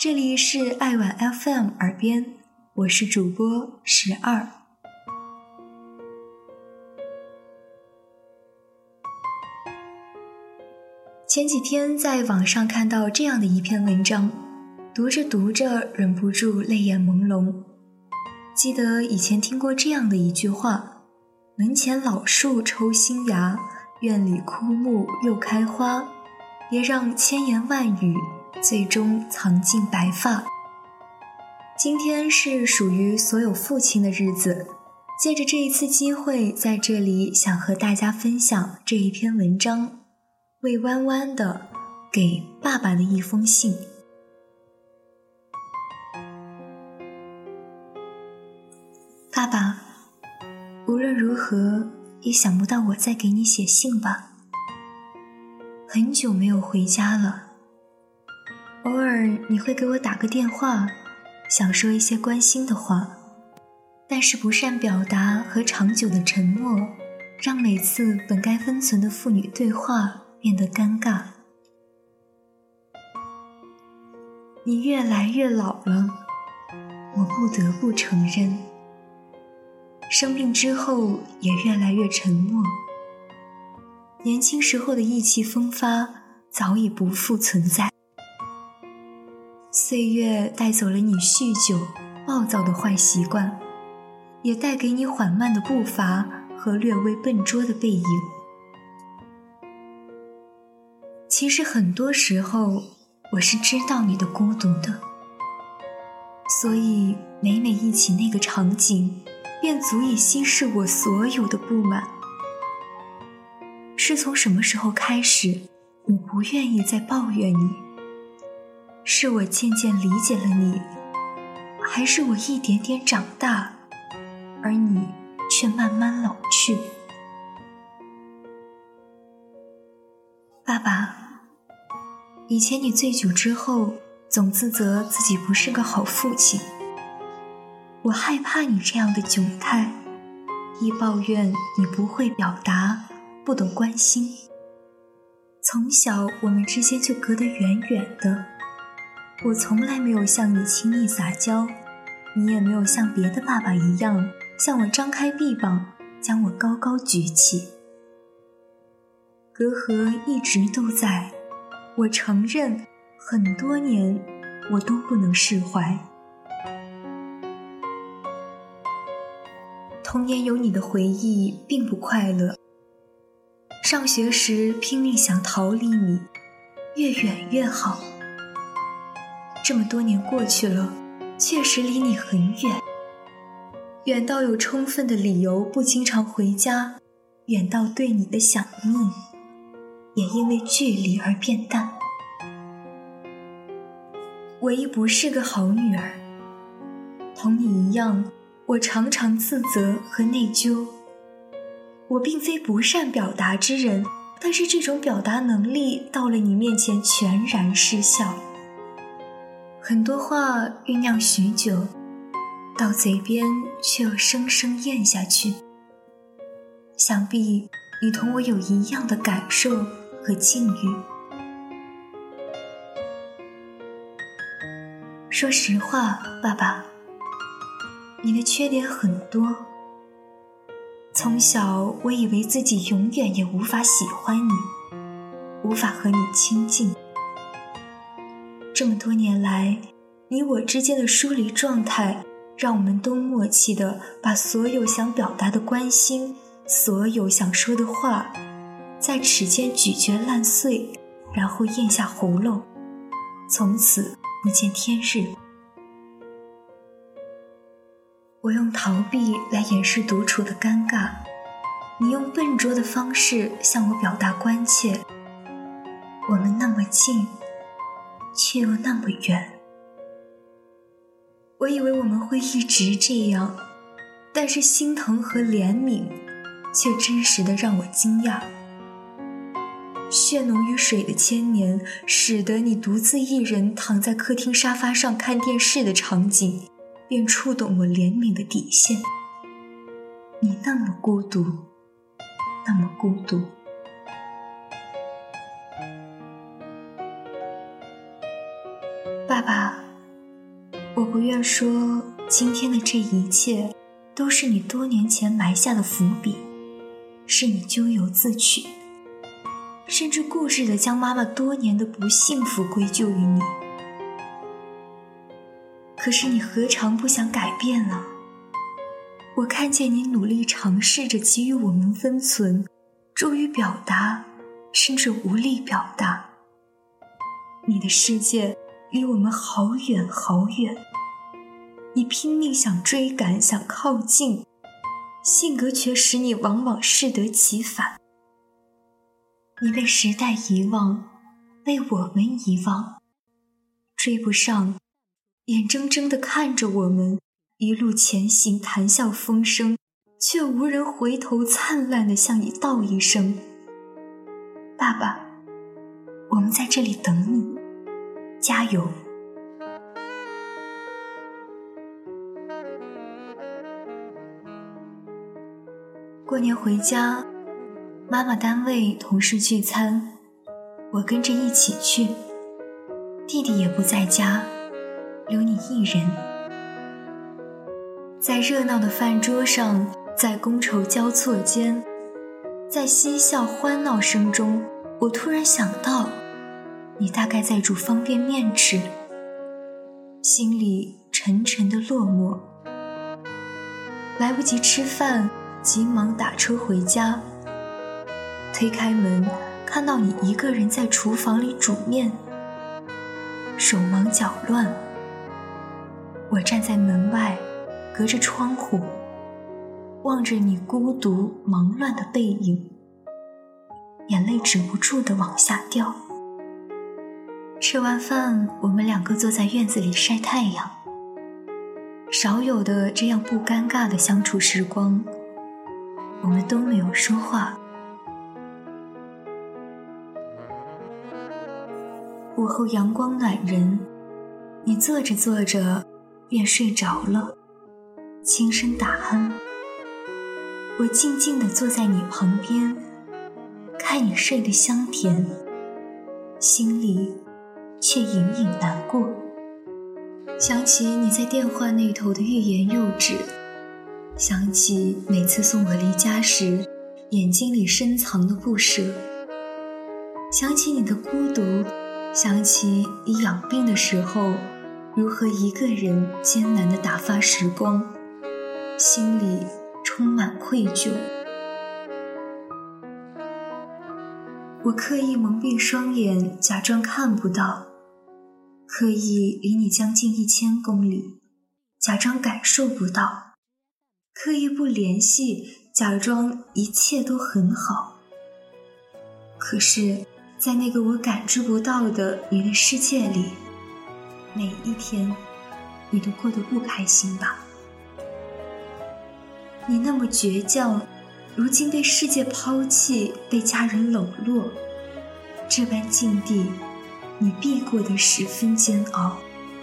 这里是爱晚 FM 耳边，我是主播12。前几天在网上看到这样的一篇文章，读着读着忍不住泪眼朦胧。记得以前听过这样的一句话：门前老树抽新芽，院里枯木又开花，别让千言万语最终藏进白发。今天是属于所有父亲的日子，借着这一次机会，在这里想和大家分享这一篇文章，魏弯弯的给爸爸的一封信。爸爸，无论如何也想不到我再给你写信吧。很久没有回家了，偶尔你会给我打个电话，想说一些关心的话，但是不善表达和长久的沉默，让每次本该温存的父女对话变得尴尬。你越来越老了，我不得不承认。生病之后也越来越沉默，年轻时候的意气风发早已不复存在。岁月带走了你酗酒暴躁的坏习惯，也带给你缓慢的步伐和略微笨拙的背影。其实很多时候我是知道你的孤独的，所以每忆起那个场景，便足以稀释我所有的不满。是从什么时候开始，我不愿意再抱怨你？是我渐渐理解了你，还是我一点点长大，而你却慢慢老去？爸爸，以前你醉酒之后，总自责自己不是个好父亲。我害怕你这样的窘态，亦抱怨你不会表达，不懂关心。从小我们之间就隔得远远的，我从来没有向你轻易撒娇，你也没有像别的爸爸一样向我张开臂膀，将我高高举起。隔阂一直都在，我承认很多年我都不能释怀。童年有你的回忆并不快乐，上学时拼命想逃离你，越远越好。这么多年过去了，确实离你很远，远到有充分的理由不经常回家，远到对你的想念也因为距离而变淡。我亦不是个好女儿，同你一样，我常常自责和内疚。我并非不善表达之人，但是这种表达能力到了你面前全然失效。很多话酝酿许久，到嘴边却又生生咽下去。想必你同我有一样的感受和境遇。说实话，爸爸，你的缺点很多。从小我以为自己永远也无法喜欢你，无法和你亲近。这么多年来，你我之间的疏离状态，让我们都默契地把所有想表达的关心，所有想说的话，在齿间咀嚼烂碎，然后咽下喉咙，从此不见天日。我用逃避来掩饰独处的尴尬，你用笨拙的方式向我表达关切。我们那么近，却又那么远。我以为我们会一直这样，但是心疼和怜悯却真实的让我惊讶。血浓于水的千年，使得你独自一人躺在客厅沙发上看电视的场景，便触动我怜悯的底线。你那么孤独，那么孤独。爸爸， 我不愿说今天的这一切都是你多年前埋下的伏笔，是你咎由自取，甚至固执地将妈妈多年的不幸福归咎于你。可是你何尝不想改变了？我看见你努力尝试着给予我们温存，助于表达，甚至无力表达。你的世界离我们好远好远，你拼命想追赶，想靠近，性格却使你往往适得其反。你被时代遗忘，被我们遗忘，追不上，眼睁睁地看着我们一路前行，谈笑风生，却无人回头灿烂地向你道一声：爸爸，我们在这里等你，加油。过年回家，妈妈单位同事聚餐，我跟着一起去，弟弟也不在家，留你一人。在热闹的饭桌上，在觥筹交错间，在嬉笑欢闹声中，我突然想到，你大概在煮方便面吃，心里沉沉的落寞。来不及吃饭，急忙打车回家，推开门，看到你一个人在厨房里煮面，手忙脚乱。我站在门外，隔着窗户，望着你孤独忙乱的背影，眼泪止不住地往下掉。吃完饭，我们两个坐在院子里晒太阳，少有的这样不尴尬的相处时光，我们都没有说话。午后阳光暖人，你坐着坐着便睡着了，轻声打鼾。我静静地坐在你旁边，看你睡得香甜，心里却隐隐难过。想起你在电话那头的欲言又止，想起每次送我离家时眼睛里深藏的不舍，想起你的孤独，想起你养病的时候如何一个人艰难地打发时光，心里充满愧疚。我刻意蒙蔽双眼，假装看不到，刻意离你将近1000公里，假装感受不到，刻意不联系，假装一切都很好。可是在那个我感知不到的你的世界里，每一天你都过得不开心吧？你那么倔强，如今被世界抛弃，被家人冷落，这般境地你必过得十分煎熬。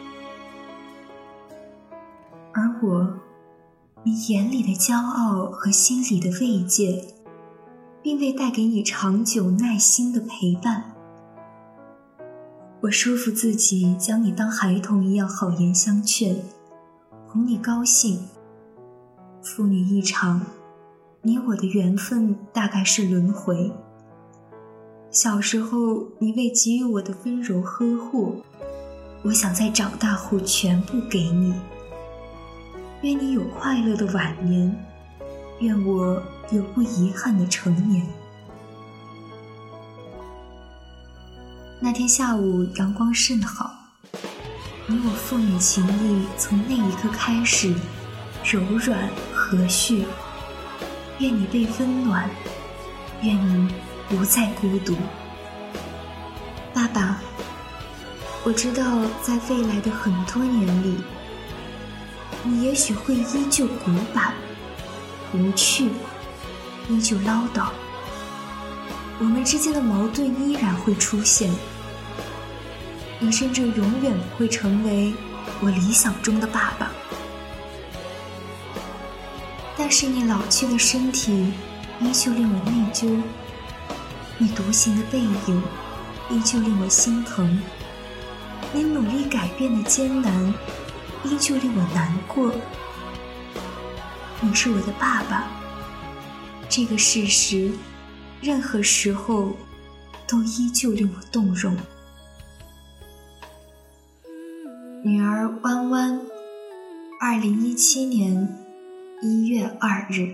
而我，你眼里的骄傲和心里的慰藉，并未带给你长久耐心的陪伴。我说服自己将你当孩童一样好言相劝，哄你高兴。父女一场，你我的缘分大概是轮回。小时候你为给予我的温柔呵护，我想在长大后全部给你。愿你有快乐的晚年，愿我有不遗憾的成年。那天下午阳光甚好，你我父女情谊从那一刻开始柔软和煦。愿你被温暖，愿你不再孤独。爸爸，我知道在未来的很多年里，你也许会依旧古板无趣，依旧唠叨，我们之间的矛盾依然会出现，你甚至永远不会成为我理想中的爸爸。但是你老去的身体依旧令我内疚，你独行的背影依旧令我心疼，你努力改变的艰难依旧令我难过。你是我的爸爸，这个事实任何时候都依旧令我动容。女儿弯弯，2017年1月2日。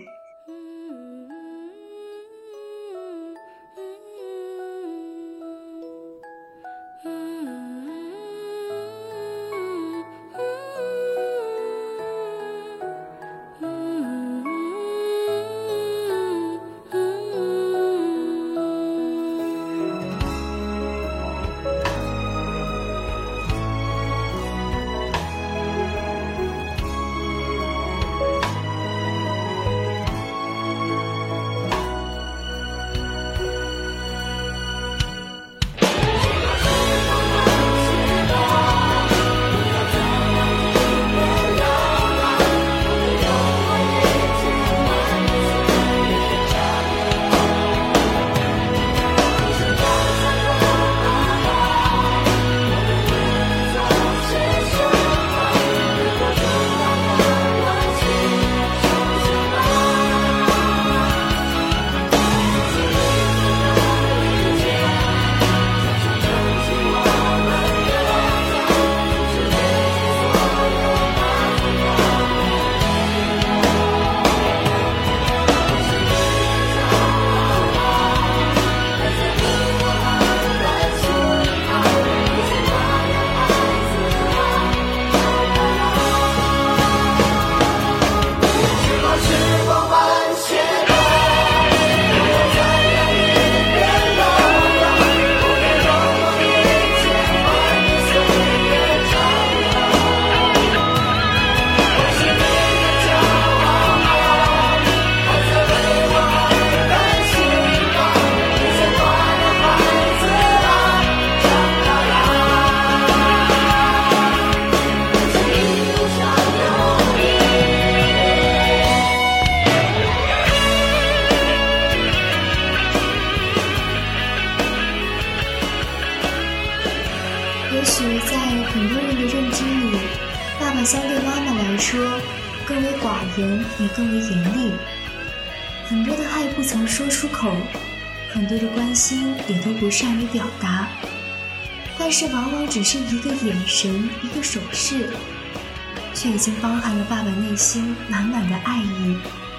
也许在很多人的认知里，爸爸相对妈妈来说更为寡言，也更为严厉。很多的爱不曾说出口，很多的关心也都不善于表达，但是往往只是一个眼神，一个手势，却已经包含了爸爸内心满满的爱意。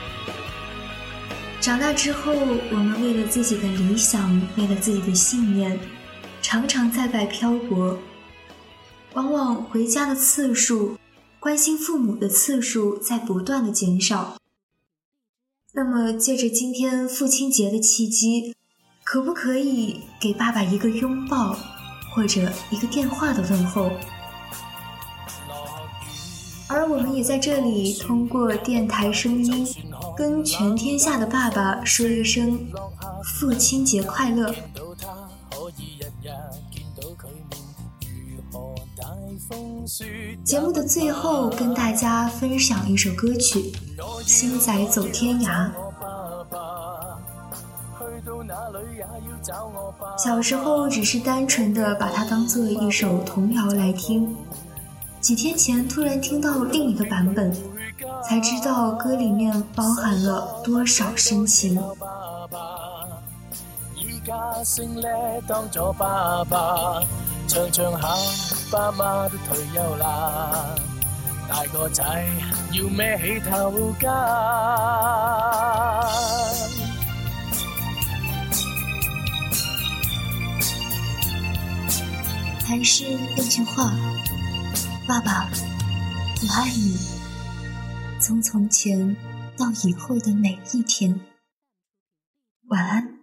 长大之后，我们为了自己的理想，为了自己的信念，常常在外漂泊，往往回家的次数，关心父母的次数在不断的减少。那么借着今天父亲节的契机，可不可以给爸爸一个拥抱，或者一个电话的问候？而我们也在这里通过电台声音，跟全天下的爸爸说一声父亲节快乐。节目的最后跟大家分享一首歌曲《星仔走天涯》。小时候只是单纯的把它当做一首童谣来听，几天前突然听到另一个版本，才知道歌里面包含了多少深情。依家升呢當咗爸爸，唱唱下爸媽都退休啦，大個仔要孭起頭家。还是那句话，爸爸，我爱你，从从前到以后的每一天。晚安。